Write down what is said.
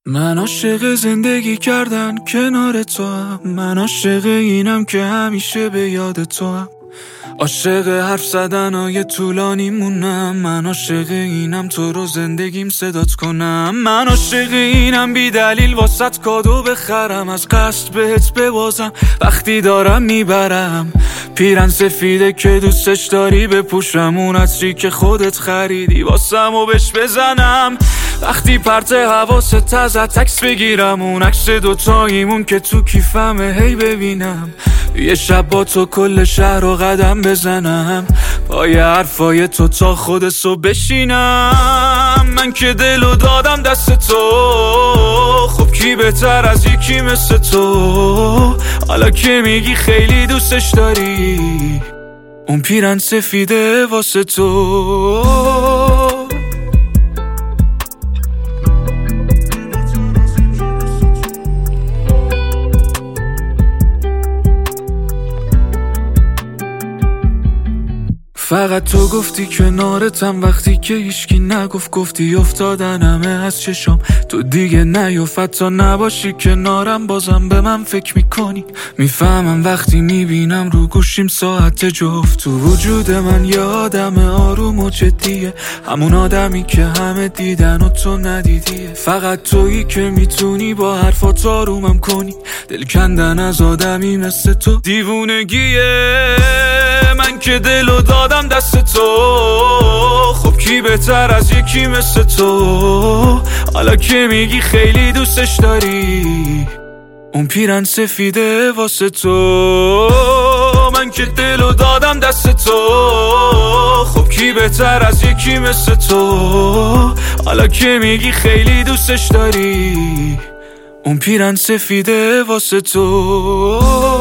من عاشق زندگی کردن کنار تو هم، من عاشق اینم که همیشه به یاد تو هم، عاشق حرف زدن های طولانی مونم، من عاشق اینم تو رو زندگیم صدات کنم، من عاشق اینم بی دلیل واسط کادو بخرم، از قصد بهت ببازم وقتی دارم میبرم، پیرن سفیده که دوستش داری بپوشم، اون عطری که خودت خریدی واسم و بهش بزنم، وقتی پرت حواست ازت عکس بگیرم، اون عکس دوتاییمون که تو کیفمه هی ببینم، یه شب با تو کل شهر رو قدم بزنم، پای حرفای تو تا خود صبح بشینم، من که دلو دادم دست تو، خب کی بهتر از یکی مثل تو، حالا که میگی خیلی دوستش داری، اون پیرن سفیده واسه تو. فقط تو گفتی کنارتم وقتی که هیچکی نگفت، گفتی افتادنمه از چشم تو دیگه نیفت، تا نباشی کنارم بازم به من فکر میکنی، میفهمم وقتی میبینم رو گوشیم ساعت جفت، تو وجود من یه آدم آروم و جدیه، همون آدمی که همه دیدن و تو ندیدیه، فقط تویی که میتونی با حرفات آرومم کنی، دل کندن از آدمی مثل تو دیوونگیه، من که دلو دادم دست تو، خب کی بهتر از یکی مثل تو، حالا که میگی خیلی دوستش داری، اون پیرن سفیده واسه تو، من که دلو دادم دست تو، خب کی بهتر از یکی مثل تو، حالا که میگی خیلی دوستش داری، اون پیرن سفیده واسه تو.